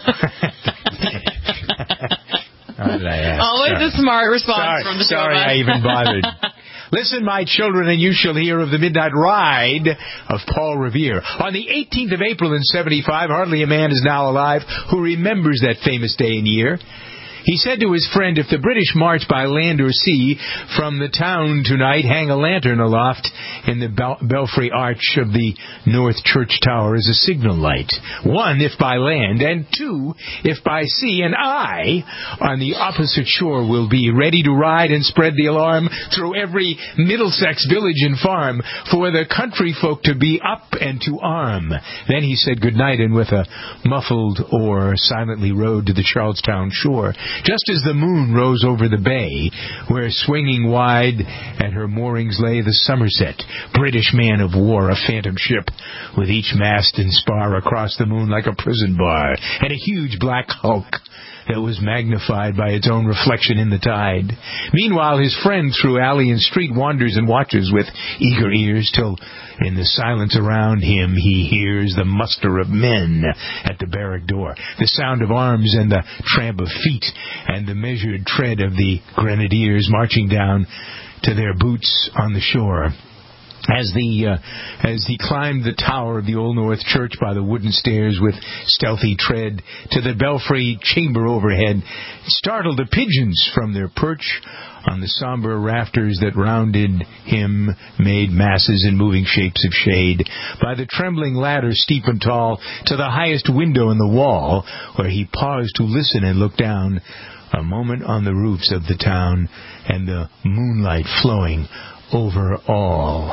How did I ask?
Always
sorry.
a smart response
sorry,
from the two
Sorry
of us.
I even bothered. Listen, my children, and you shall hear of the midnight ride of Paul Revere. On the eighteenth of April in seventy-five, hardly a man is now alive who remembers that famous day and year. He said to his friend, if the British march by land or sea from the town tonight, hang a lantern aloft in the bel- belfry arch of the North Church Tower as a signal light. One, if by land, and two, if by sea. And I, on the opposite shore, will be ready to ride and spread the alarm through every Middlesex village and farm for the country folk to be up and to arm. Then he said good night, and with a muffled oar silently rowed to the Charlestown shore. Just as the moon rose over the bay, where swinging wide at her moorings lay the Somerset, British man of war, a phantom ship, with each mast and spar across the moon like a prison bar, and a huge black hulk that was magnified by its own reflection in the tide. Meanwhile, his friend through alley and street wanders and watches with eager ears, till in the silence around him he hears the muster of men at the barrack door, the sound of arms and the tramp of feet, and the measured tread of the grenadiers marching down to their boots on the shore. As the uh, as he climbed the tower of the Old North Church by the wooden stairs with stealthy tread to the belfry chamber overhead, startled the pigeons from their perch on the somber rafters that rounded him, made masses and moving shapes of shade, by the trembling ladder steep and tall to the highest window in the wall, where he paused to listen and look down, a moment on the roofs of the town, and the moonlight flowing over all.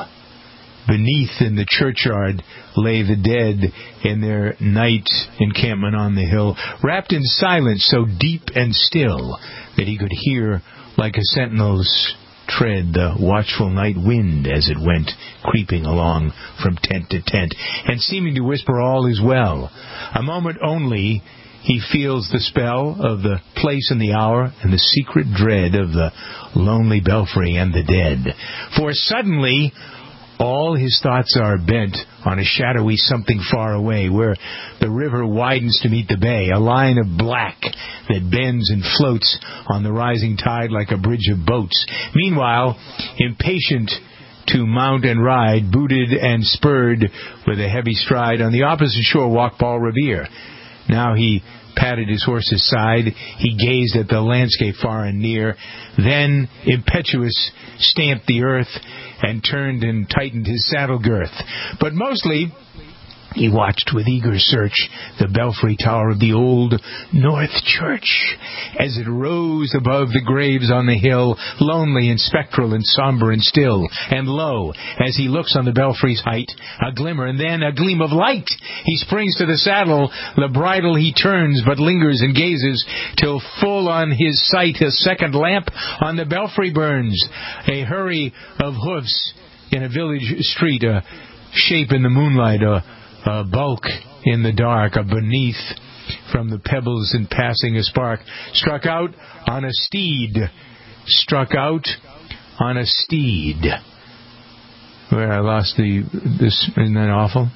Beneath in the churchyard lay the dead in their night encampment on the hill, wrapped in silence so deep and still that he could hear, like a sentinel's tread, the watchful night wind as it went creeping along from tent to tent, and seeming to whisper all is well. A moment only he feels the spell of the place and the hour and the secret dread of the lonely belfry and the dead. For suddenly all his thoughts are bent on a shadowy something far away, where the river widens to meet the bay, a line of black that bends and floats on the rising tide like a bridge of boats. Meanwhile, impatient to mount and ride, booted and spurred with a heavy stride, on the opposite shore walked Paul Revere. Now he patted his horse's side, he gazed at the landscape far and near, then, impetuous, stamped the earth, and turned and tightened his saddle girth. But mostly he watched with eager search the belfry tower of the Old North Church as it rose above the graves on the hill, lonely and spectral and somber and still. And lo, as he looks on the belfry's height, a glimmer and then a gleam of light. He springs to the saddle, the bridle he turns, but lingers and gazes till full on his sight a second lamp on the belfry burns. A hurry of hoofs in a village street, a shape in the moonlight, a A bulk in the dark, a beneath from the pebbles and passing a spark, struck out on a steed, struck out on a steed. Where I lost the, this, isn't that awful?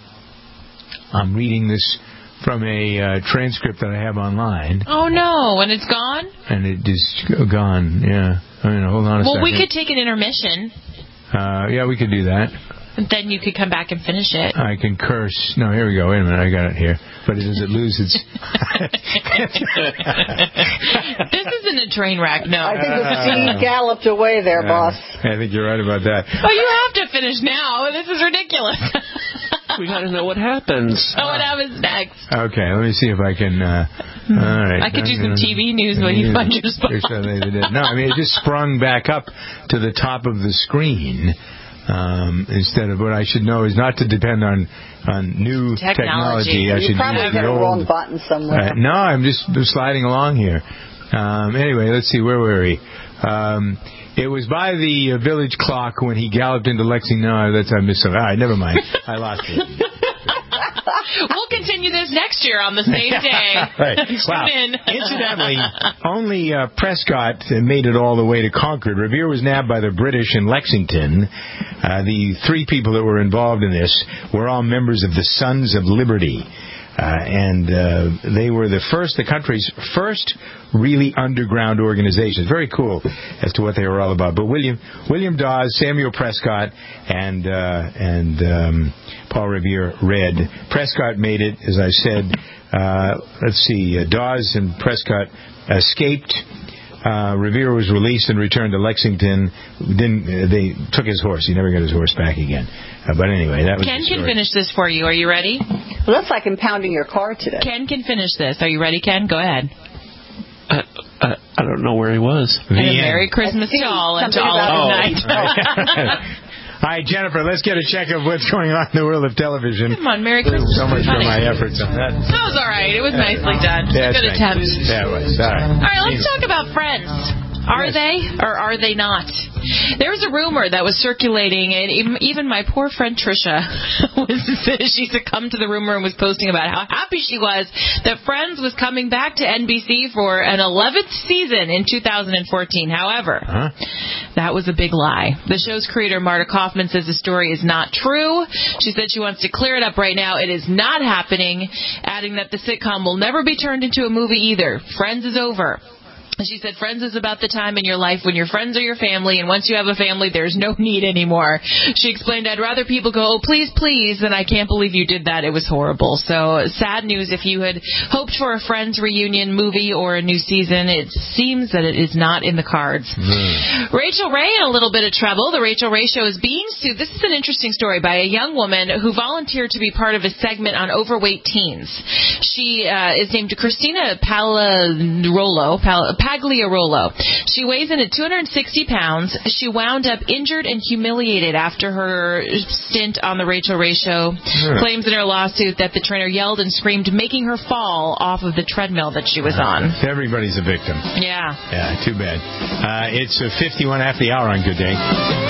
I'm reading this from a uh, transcript that I have online.
Oh no, and it's gone?
And it is gone, yeah. I mean, hold on a
well,
second.
Well, we could take an intermission.
Uh, yeah, we could do that.
Then you could come back and finish it.
I can curse. No, here we go. Wait a minute. I got it here. But does it lose its...
This isn't a train wreck, no.
I think the steed galloped away there,
uh,
boss.
I think you're right about that.
Oh, you have to finish now. This is ridiculous.
We got to know what happens.
Oh, what happens next?
Okay, let me see if I can... Uh, all right.
I could do some T V news while you find your spot.
No, I mean, it just sprung back up to the top of the screen. Um, instead of what I should know is not to depend on on new technology.
technology.
I
you
should
probably
use
hit
the
a
old.
wrong button somewhere.
Uh, no, I'm just sliding along here. Um, anyway, let's see, where were we? Um, it was by the uh, village clock when he galloped into Lexington. No, that's I missed something. All right, never mind. I lost it.
We'll continue this next year on the same day.
Right. Wow.
in.
Incidentally, only uh, Prescott made it all the way to Concord. Revere was nabbed by the British in Lexington. Uh, the three people that were involved in this were all members of the Sons of Liberty. Uh, and uh, they were the first, the country's first really underground organization. Very cool as to what they were all about. But William William Dawes, Samuel Prescott, and uh, and um, Paul Revere read. Prescott made it, as I said. Uh, let's see, uh, Dawes and Prescott escaped. Uh, Revere was released and returned to Lexington. Didn't uh, they took his horse? He never got his horse back again. Uh, but anyway, that was.
Ken
the story.
can finish this for you. Are you ready?
Well, that's like impounding your car today.
Ken can finish this. Are you ready, Ken? Go ahead.
Uh, uh, I don't know where he was.
And a Merry Christmas to all and to all of the night.
All right, Jennifer, let's get a check of what's going on in the world of television.
Come on, Merry Christmas.
So much for
Funny.
my efforts on that.
That was all right. It was nicely done.
Yeah,
Good
thanks.
attempt.
Yeah, it was. All right.
All right, let's talk about Friends. Are
Yes.
they or are they not? There was a rumor that was circulating, and even, even my poor friend Trisha, was, she succumbed to the rumor and was posting about how happy she was that Friends was coming back to N B C for an eleventh season in two thousand fourteen. However,
huh?
that was a big lie. The show's creator, Marta Kaufman, says the story is not true. She said she wants to clear it up right now. It is not happening, adding that the sitcom will never be turned into a movie either. Friends is over. She said, friends is about the time in your life when your friends are your family, and once you have a family, there's no need anymore. She explained, I'd rather people go, oh, please, please, than I can't believe you did that. It was horrible. So sad news if you had hoped for a Friends reunion movie or a new season. It seems that it is not in the cards. Mm. Rachel Ray in a little bit of trouble. The Rachel Ray Show is being sued. This is an interesting story by a young woman who volunteered to be part of a segment on overweight teens. She uh, is named Christina Pagliarolo. Pal- Pagliarolo. She weighs in at two hundred sixty pounds. She wound up injured and humiliated after her stint on the Rachel Ray Show. Yeah. Claims in her lawsuit that the trainer yelled and screamed, making her fall off of the treadmill that she was on.
Everybody's a victim.
Yeah.
Yeah, too bad. Uh, it's uh, fifty-one after the hour on Good Day.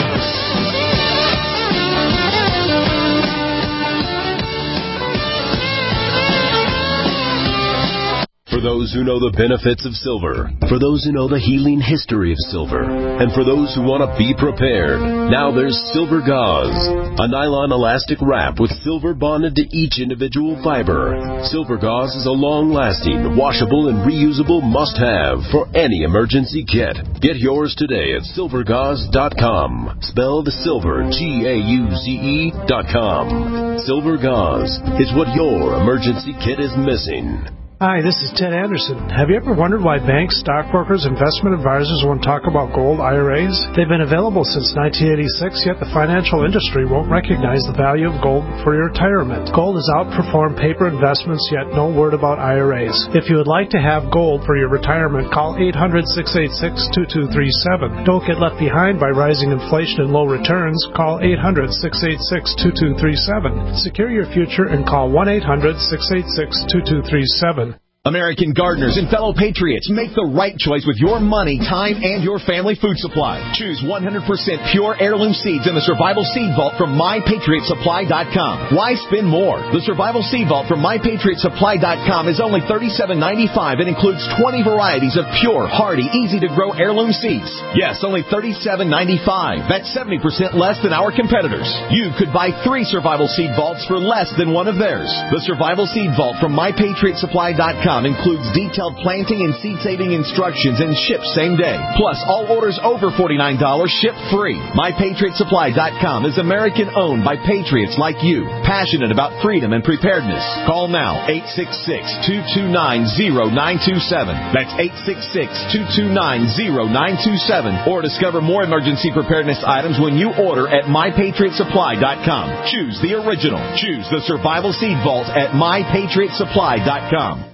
For those who know the benefits of silver, for those who know the healing history of silver, and for those who want to be prepared, now there's Silver Gauze, a nylon elastic wrap with silver bonded to each individual fiber. Silver Gauze is a long-lasting, washable, and reusable must-have for any emergency kit. Get yours today at silver gauze dot com. Spelled silver, G A U Z E dot com. Silver Gauze is what your emergency kit is missing.
Hi, this is Ted Anderson. Have you ever wondered why banks, stockbrokers, investment advisors won't talk about gold I R As? They've been available since nineteen eighty-six, yet the financial industry won't recognize the value of gold for your retirement. Gold has outperformed paper investments, yet no word about I R As. If you would like to have gold for your retirement, call eight hundred, six eight six, two two three seven. Don't get left behind by rising inflation and low returns. Call eight hundred, six eight six, two two three seven. Secure your future and call one eight hundred, six eight six, two two three seven.
American gardeners and fellow patriots, make the right choice with your money, time, and your family food supply. Choose one hundred percent pure heirloom seeds in the Survival Seed Vault from my patriot supply dot com. Why spend more? The Survival Seed Vault from my patriot supply dot com is only thirty-seven ninety-five and includes twenty varieties of pure, hardy, easy-to-grow heirloom seeds. Yes, only thirty-seven ninety-five. That's seventy percent less than our competitors. You could buy three Survival Seed Vaults for less than one of theirs. The Survival Seed Vault from my patriot supply dot com includes detailed planting and seed-saving instructions and ships same day. Plus, all orders over forty-nine dollars ship free. my patriot supply dot com is American-owned by patriots like you, passionate about freedom and preparedness. Call now, eight six six, two two nine, zero nine two seven. That's eight six six, two two nine, zero nine two seven. Or discover more emergency preparedness items when you order at my patriot supply dot com. Choose the original. Choose the Survival Seed Vault at my patriot supply dot com.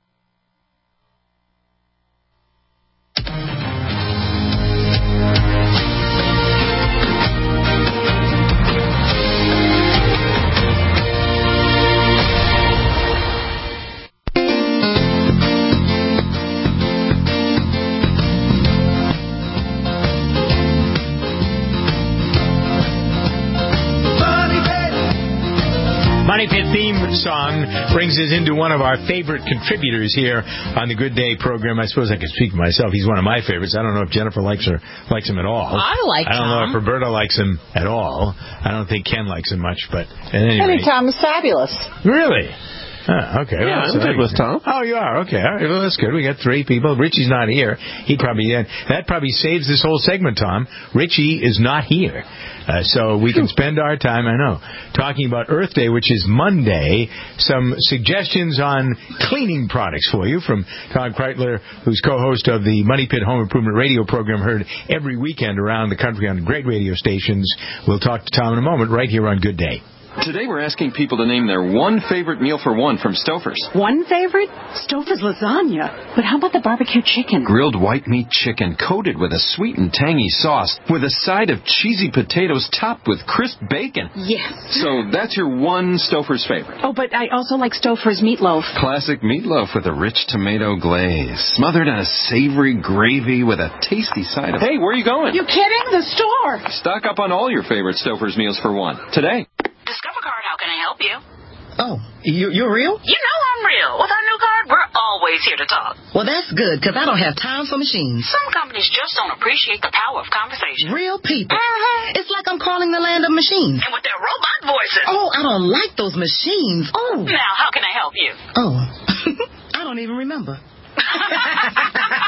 Money Pit theme song brings us into one of our favorite contributors here on the Good Day program. I suppose I can speak for myself. He's one of my favorites. I don't know if Jennifer likes her likes him at all.
I like him.
I don't
Tom.
know if Roberta likes him at all. I don't think Ken likes him much, but at any rate.
Any Tom is fabulous.
Really? Oh, okay.
Yeah,
well,
I'm good with Tom.
Oh, you are? Okay. All right. Well, that's good. We got three people. Richie's not here. He probably, uh, that probably saves this whole segment, Tom. Richie is not here. Uh, so we can spend our time, I know, talking about Earth Day, which is Monday. Some suggestions on cleaning products for you from Todd Kreitler, who's co-host of the Money Pit Home Improvement Radio program, heard every weekend around the country on great radio stations. We'll talk to Tom in a moment right here on Good Day.
Today we're asking people to name their one favorite meal for one from Stouffer's.
One favorite? Stouffer's lasagna. But how about the barbecue chicken?
Grilled white meat chicken coated with a sweet and tangy sauce with a side of cheesy potatoes topped with crisp bacon.
Yes.
So that's your one Stouffer's favorite.
Oh, but I also like Stouffer's meatloaf.
Classic meatloaf with a rich tomato glaze, smothered in a savory gravy with a tasty side of... Hey, where are you going?
You kidding? The store.
Stock up on all your favorite Stouffer's meals for one today.
Discover Card, how can I help you?
Oh, you, you're real?
You know I'm real. With our new card, we're always here to talk.
Well, that's good, because I don't have time for machines.
Some companies just don't appreciate the power of conversation.
Real people.
Uh-huh.
It's like I'm calling the land of machines.
And with their robot voices.
Oh, I don't like those machines. Oh.
Now, how can I help you?
Oh, I don't even remember.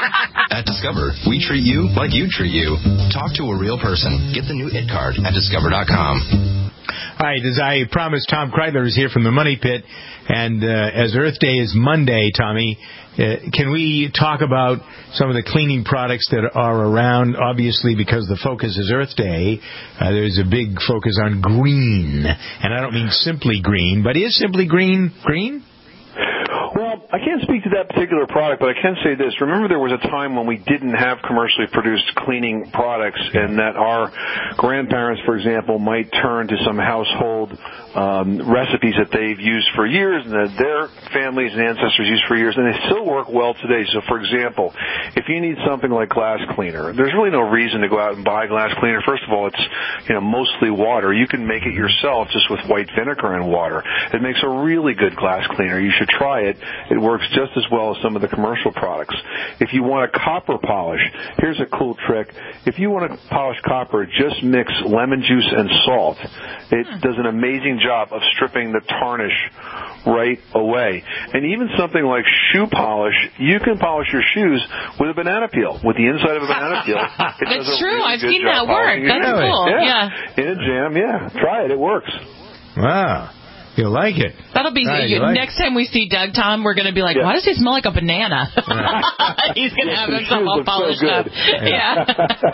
At Discover, we treat you like you treat you. Talk to a real person. Get the new It Card at Discover dot com.
All right, as I promised, Tom Kreidler is here from the Money Pit, and uh, as Earth Day is Monday, Tommy, uh, can we talk about some of the cleaning products that are around? Obviously, because the focus is Earth Day, uh, there's a big focus on green, and I don't mean simply green, but is simply green green?
Well, I can't speak to that particular product, but I can say this. Remember, there was a time when we didn't have commercially produced cleaning products, and that our grandparents, for example, might turn to some household um, recipes that they've used for years and that their families and ancestors used for years, and they still work well today. So, for example, if you need something like glass cleaner, there's really no reason to go out and buy glass cleaner. First of all, it's you know mostly water. You can make it yourself just with white vinegar and water. It makes a really good glass cleaner. You should try it. It works just as well as some of the commercial products. If you want a copper polish, here's a cool trick. If you want to polish copper, just mix lemon juice and salt. It does an amazing job of stripping the tarnish right away. And even something like shoe polish, you can polish your shoes with a banana peel, with the inside of a banana peel. It
That's
does a
true.
really
I've
good
seen
job
that work.
polishing your
That's
shoes.
cool.
Yeah.
Yeah.
In a jam, yeah. Try it. It works.
Wow. You'll like it.
That'll be
Right,
you,
like
next time we see Doug, Tom, we're going to be like,
Yeah.
why does he smell like a banana? He's going to have himself all polished
so
up.
good.
Yeah.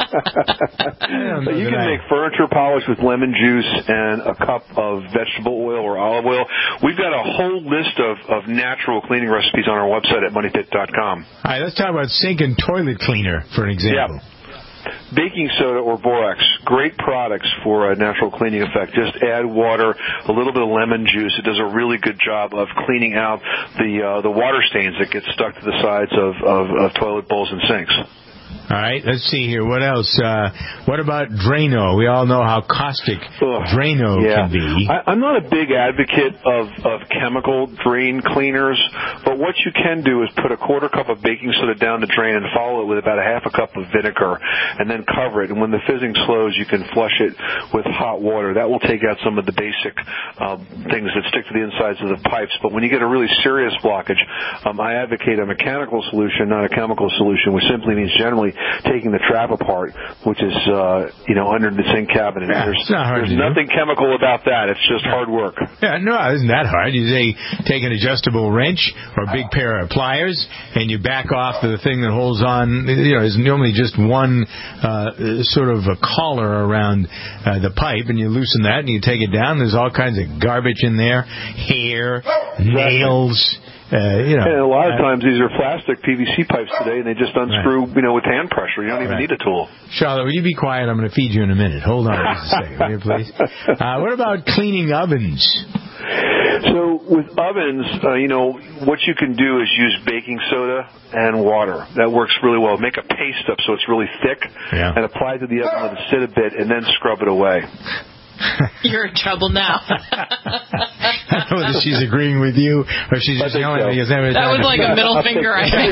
So you can make furniture polish with lemon juice and a cup of vegetable oil or olive oil. We've got a whole list of, of natural cleaning recipes on our website at money pit dot com.
All right, let's talk about sink and toilet cleaner, for an example.
Yeah. Baking soda or borax, great products for a natural cleaning effect. Just add water, a little bit of lemon juice. It does a really good job of cleaning out the uh, the water stains that get stuck to the sides of, of, of toilet bowls and sinks.
All right, let's see here. What else? Uh, what about Drano? We all know how caustic Ugh, Drano
yeah.
can be.
I, I'm not a big advocate of, of chemical drain cleaners, but what you can do is put a quarter cup of baking soda down the drain and follow it with about a half a cup of vinegar, and then cover it. And when the fizzing slows, you can flush it with hot water. That will take out some of the basic um, things that stick to the insides of the pipes. But when you get a really serious blockage, um, I advocate a mechanical solution, not a chemical solution, which simply means generally taking the trap apart, which is, uh, you know, under the sink cabinet.
Yeah,
there's
it's not hard
there's
to
nothing
do.
chemical about that. It's just hard work.
Yeah, no, it isn't that hard. You say take an adjustable wrench or a big pair of pliers, and you back off the thing that holds on. You know, there's normally just one uh, sort of a collar around uh, the pipe, and you loosen that, and you take it down. There's all kinds of garbage in there, hair, nails. Uh, you know,
and a lot of
uh,
times these are plastic P V C pipes today, and they just unscrew, right. you know, with hand pressure. You don't even
right.
need a tool.
Charlotte, will you be quiet? I'm going to feed you in a minute. Hold on just a second, will you, please? Uh, what about cleaning ovens?
So with ovens, uh, you know, what you can do is use baking soda and water. That works really well. Make a paste up so it's really thick,
yeah.
and apply it to the oven, let it sit a bit, and then scrub it away.
You're in trouble now.
I don't know whether she's agreeing with you or she's just yelling at you.
That was like a middle finger, I think.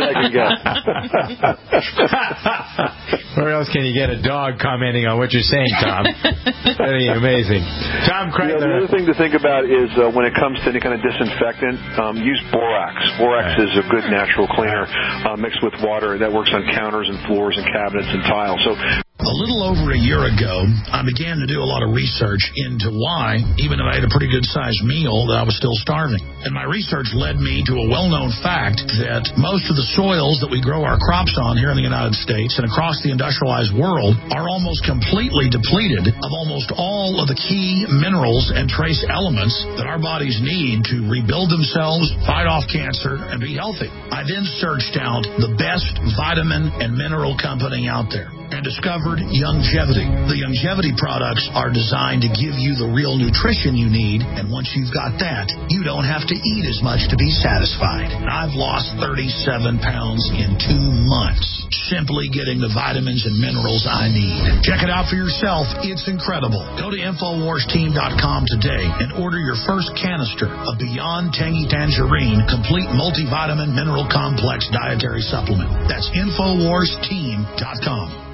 Where else can you get a dog commenting on what you're saying, Tom? Very amazing. Tom Kreidler.
You know, the other thing to think about is uh, when it comes to any kind of disinfectant, um, use borax. Borax right. is a good natural cleaner uh, mixed with water that works on counters and floors and cabinets and tiles. So.
A little over a year ago, I began to do a lot of research into why, even if I had a pretty good-sized meal, that I was still starving. And my research led me to a well-known fact that most of the soils that we grow our crops on here in the United States and across the industrialized world are almost completely depleted of almost all of the key minerals and trace elements that our bodies need to rebuild themselves, fight off cancer, and be healthy. I then searched out the best vitamin and mineral company out there and discovered Youngevity. The Youngevity products are designed to give you the real nutrition you need, and once you've got that, you don't have to eat as much to be satisfied. I've lost thirty-seven pounds in two months, simply getting the vitamins and minerals I need. Check it out for yourself. It's incredible. Go to Infowars Team dot com today and order your first canister of Beyond Tangy Tangerine Complete Multivitamin Mineral Complex Dietary Supplement. That's Infowars Team dot com.